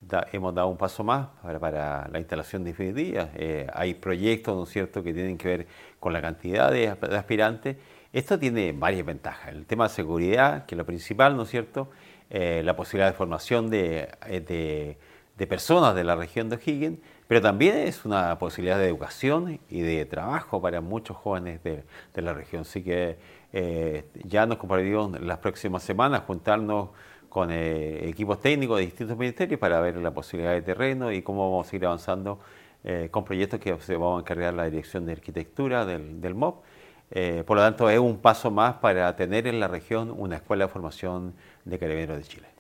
hemos dado un paso más para la instalación definitiva. Hay proyectos, ¿no es cierto?, que tienen que ver con la cantidad de aspirantes. Esto tiene varias ventajas. El tema de seguridad, que es lo principal, ¿no es cierto?, la posibilidad de formación de personas de la región de O'Higgins, pero también es una posibilidad de educación y de trabajo para muchos jóvenes de la región. Así que ya nos comprometimos las próximas semanas juntarnos con equipos técnicos de distintos ministerios para ver la posibilidad de terreno y cómo vamos a seguir avanzando con proyectos que se vamos a encargar la Dirección de Arquitectura del MOP. Por lo tanto, es un paso más para tener en la región una escuela de formación de carabineros de Chile.